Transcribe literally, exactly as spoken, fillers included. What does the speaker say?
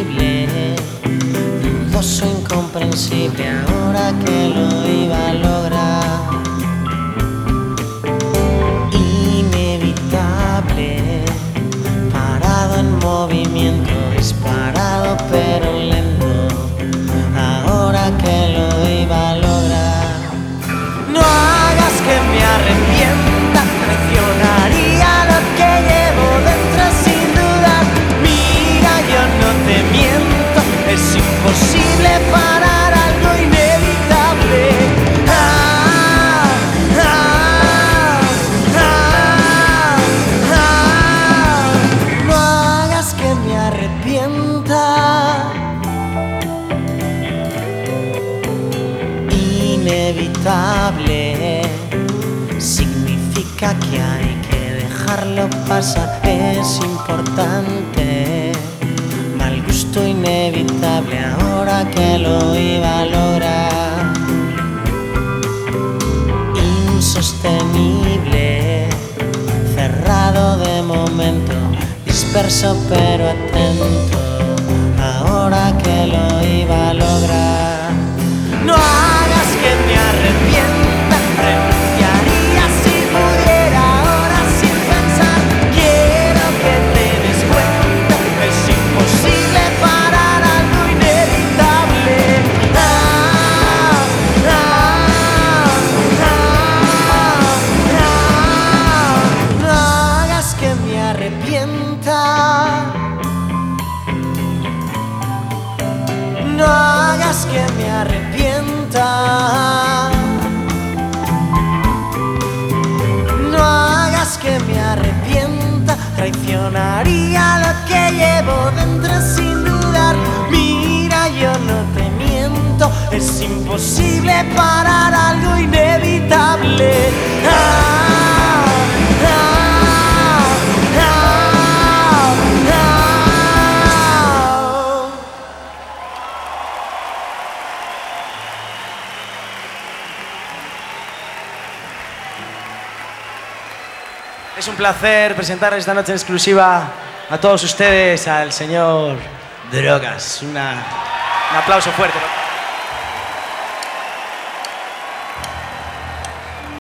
insostenible, dudoso, incomprensible, ahora que lo iba a lograr. Inevitable, parado en movimiento, disparado pero lento, ahora que lo iba a lograr. No hagas que me arrepienta, traicionaría lo que llevo dentro sin dudar. Mira, yo no te miento, es imposible parar algo inevitable. Ah, ah, ah, ah. No hagas que me arrepienta. Inevitable significa que hay que dejarlo pasar, es importante. Mal gusto inevitable, ahora que lo iba a lograr. Insostenible, cerrado de momento, disperso pero atento, ahora que lo iba a lograr. No hagas que me arrepienta, renunciaría si pudiera ahora sin pensar. Quiero que te des cuenta, es imposible parar algo inevitable. Ah, ah, ah, ah. No hagas que me arrepienta. No hagas que me arrepienta. No hagas que me arrepienta. Traicionaría lo que llevo dentro sin dudar. Mira, yo no te miento, es imposible parar algo inevitable. Ah, ah, ah, ah. Es un placer presentar esta noche en exclusiva a todos ustedes al señor Drogas. Una, un aplauso fuerte.